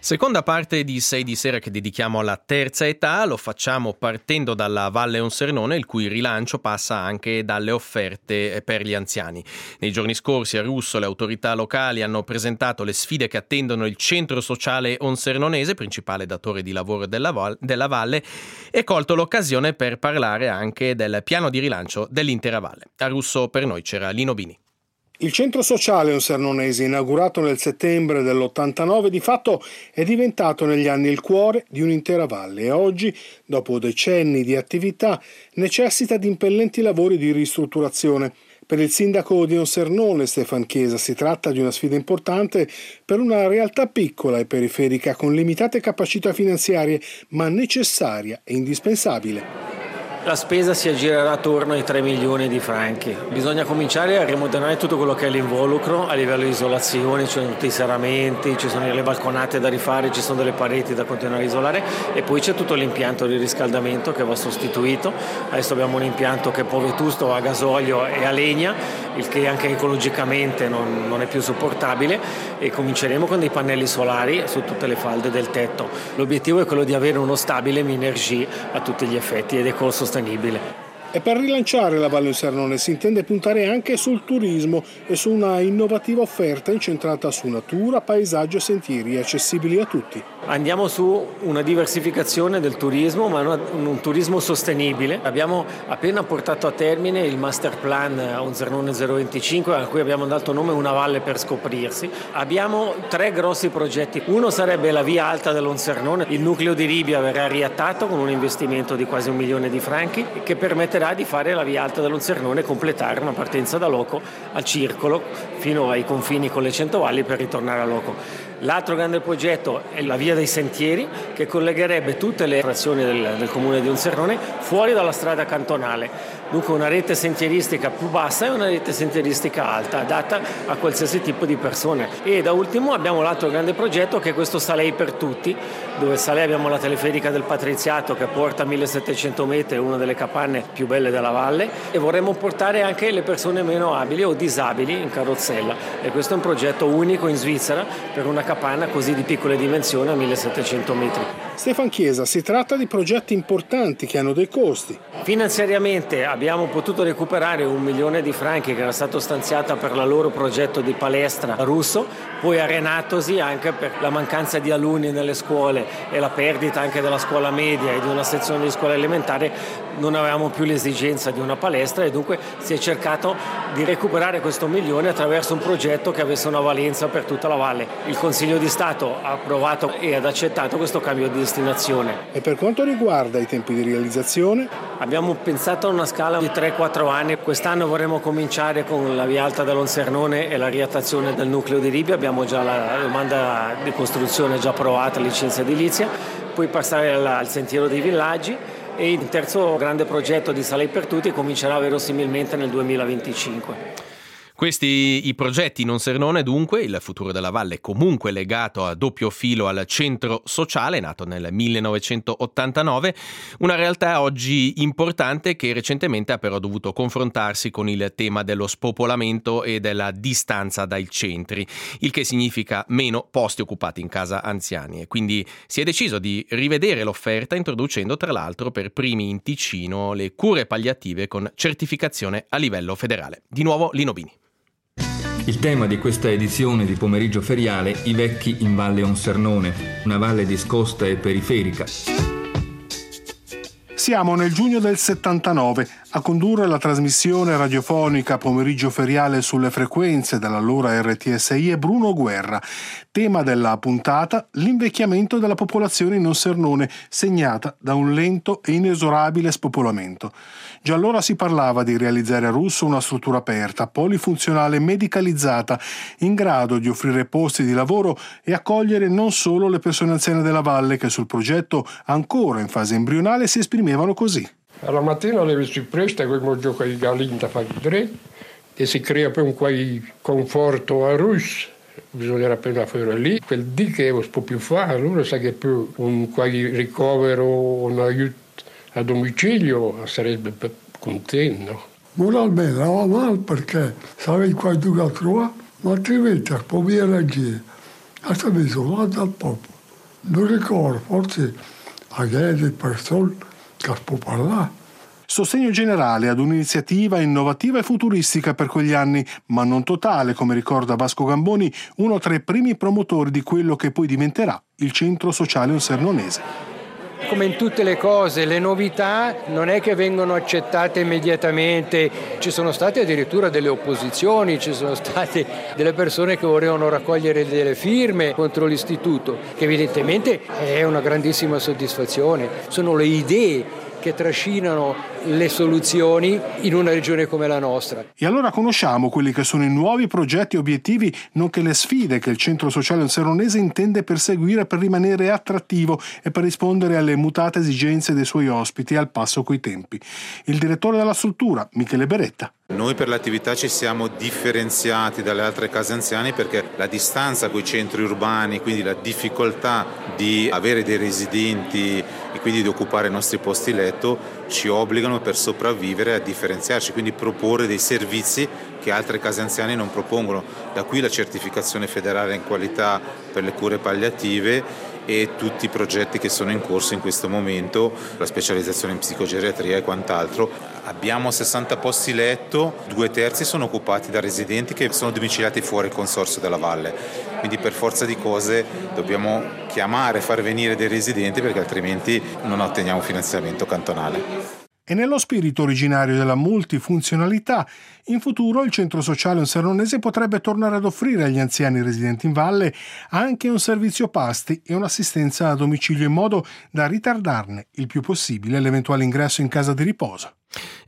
Seconda parte di 6 di sera che dedichiamo alla terza età, lo facciamo partendo dalla Valle Onsernone, il cui rilancio passa anche dalle offerte per gli anziani. Nei giorni scorsi a Russo le autorità locali hanno presentato le sfide che attendono il centro sociale onsernonese, principale datore di lavoro della Valle, e colto l'occasione per parlare anche del piano di rilancio dell'intera Valle. A Russo per noi c'era Lino Bini. Il centro sociale onsernonese, inaugurato nel settembre dell'89, di fatto è diventato negli anni il cuore di un'intera valle e oggi, dopo decenni di attività, necessita di impellenti lavori di ristrutturazione. Per il sindaco di Onsernone, Stefan Chiesa, si tratta di una sfida importante per una realtà piccola e periferica con limitate capacità finanziarie, ma necessaria e indispensabile. La spesa si aggirerà attorno ai 3 milioni di franchi. Bisogna cominciare a rimodernare tutto quello che è l'involucro a livello di isolazione, ci sono tutti i serramenti, ci sono le balconate da rifare, ci sono delle pareti da continuare a isolare e poi c'è tutto l'impianto di riscaldamento che va sostituito. Adesso abbiamo un impianto che è un po' vetusto, a gasolio e a legna, il che anche ecologicamente non è più sopportabile, e cominceremo con dei pannelli solari su tutte le falde del tetto. L'obiettivo è quello di avere uno stabile Minergie a tutti gli effetti ed ecosostenibile. E per rilanciare la Valle Onsernone si intende puntare anche sul turismo e su una innovativa offerta incentrata su natura, paesaggio e sentieri accessibili a tutti. Andiamo su una diversificazione del turismo, ma un turismo sostenibile. Abbiamo appena portato a termine il master plan Onsernone 025, a cui abbiamo dato nome Una Valle per scoprirsi. Abbiamo 3 grossi progetti. Uno sarebbe la via alta dell'Onsernone. Il nucleo di Ribia verrà riattato con un investimento di quasi 1 milione di franchi che permetterà di fare la via alta dell'Onsernone e completare una partenza da Loco al circolo fino ai confini con le Centovalli per ritornare a Loco. L'altro grande progetto è la via dei sentieri, che collegherebbe tutte le frazioni del comune di Onsernone fuori dalla strada cantonale. Dunque una rete sentieristica più bassa e una rete sentieristica alta, adatta a qualsiasi tipo di persone. E da ultimo abbiamo l'altro grande progetto, che è questo Salei per tutti, dove a Salei abbiamo la teleferica del Patriziato che porta a 1700 metri, una delle capanne più belle della valle, e vorremmo portare anche le persone meno abili o disabili in carrozzella. E questo è un progetto unico in Svizzera per una capanna così di piccole dimensioni a 1700 metri. Stefan Chiesa, si tratta di progetti importanti che hanno dei costi. Finanziariamente abbiamo potuto recuperare 1 milione di franchi che era stato stanziata per il loro progetto di palestra a Russo, poi a Renatosi anche per la mancanza di alunni nelle scuole e la perdita anche della scuola media e di una sezione di scuola elementare. Non avevamo più l'esigenza di una palestra e dunque si è cercato di recuperare questo 1 milione attraverso un progetto che avesse una valenza per tutta la valle. Il Consiglio di Stato ha approvato e ha accettato questo cambio di destinazione. E per quanto riguarda i tempi di realizzazione? Abbiamo pensato a una scala di 3-4 anni. Quest'anno vorremmo cominciare con la via alta dell'Onsernone e la riattazione del nucleo di Ribia. Abbiamo già la domanda di costruzione già approvata, licenza edilizia, poi passare al sentiero dei villaggi. E il terzo grande progetto di Salei per tutti comincerà verosimilmente nel 2025. Questi i progetti in Onsernone, dunque, il futuro della valle comunque legato a doppio filo al centro sociale, nato nel 1989, una realtà oggi importante che recentemente ha però dovuto confrontarsi con il tema dello spopolamento e della distanza dai centri, il che significa meno posti occupati in casa anziani, e quindi si è deciso di rivedere l'offerta introducendo tra l'altro per primi in Ticino le cure palliative con certificazione a livello federale. Di nuovo Lino Bini. Il tema di questa edizione di Pomeriggio Feriale, i vecchi in Valle Onsernone, una valle discosta e periferica. Siamo nel giugno del 79. A condurre la trasmissione radiofonica Pomeriggio Feriale sulle frequenze dell'allora RTSI è Bruno Guerra. Tema della puntata: l'invecchiamento della popolazione in Onsernone, segnata da un lento e inesorabile spopolamento. Già allora si parlava di realizzare a Russo una struttura aperta, polifunzionale, medicalizzata, in grado di offrire posti di lavoro e accogliere non solo le persone anziane della valle, che sul progetto, ancora in fase embrionale, si esprimevano così. Alla mattina le si presta come gioco di galinta fa dritto e si crea poi un quai conforto a Russo. Bisognerà appena fare lì. Quel dì che non si può più fare, allora sa che più un quai ricovero, un aiuto a domicilio sarebbe contento. Moralmente va male perché sarei qua a trovare, ma altrimenti può reagire. A sta bisogno dal popolo. Non ricordo, forse a delle persone che si può parlare. Sostegno generale ad un'iniziativa innovativa e futuristica per quegli anni, ma non totale, come ricorda Vasco Gamboni, uno tra i primi promotori di quello che poi diventerà il Centro Sociale Onsernonese. Come in tutte le cose, le novità non è che vengono accettate immediatamente, ci sono state addirittura delle opposizioni, ci sono state delle persone che volevano raccogliere delle firme contro l'istituto, che evidentemente è una grandissima soddisfazione. Sono le idee che trascinano le soluzioni in una regione come la nostra. E allora conosciamo quelli che sono i nuovi progetti e obiettivi, nonché le sfide che il Centro Sociale Onsernonese intende perseguire per rimanere attrattivo e per rispondere alle mutate esigenze dei suoi ospiti al passo coi tempi. Il direttore della struttura, Michele Beretta. Noi per l'attività ci siamo differenziati dalle altre case anziane perché la distanza con i centri urbani, quindi la difficoltà di avere dei residenti e quindi di occupare i nostri posti letto ci obbligano per sopravvivere a differenziarci, quindi proporre dei servizi che altre case anziane non propongono. Da qui la certificazione federale in qualità per le cure palliative e tutti i progetti che sono in corso in questo momento, la specializzazione in psicogeriatria e quant'altro. Abbiamo 60 posti letto, 2/3 sono occupati da residenti che sono domiciliati fuori il consorzio della Valle, quindi per forza di cose dobbiamo chiamare, far venire dei residenti perché altrimenti non otteniamo finanziamento cantonale. E nello spirito originario della multifunzionalità, in futuro il Centro Sociale Onsernonese potrebbe tornare ad offrire agli anziani residenti in valle anche un servizio pasti e un'assistenza a domicilio in modo da ritardarne il più possibile l'eventuale ingresso in casa di riposo.